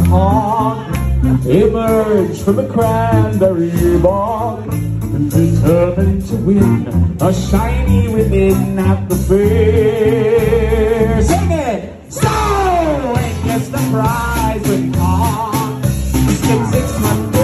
hog emerged from a cranberry bog, determined to win a shiny ribbon at the fair. Sing it! So, and gets the prize with hog. 6 months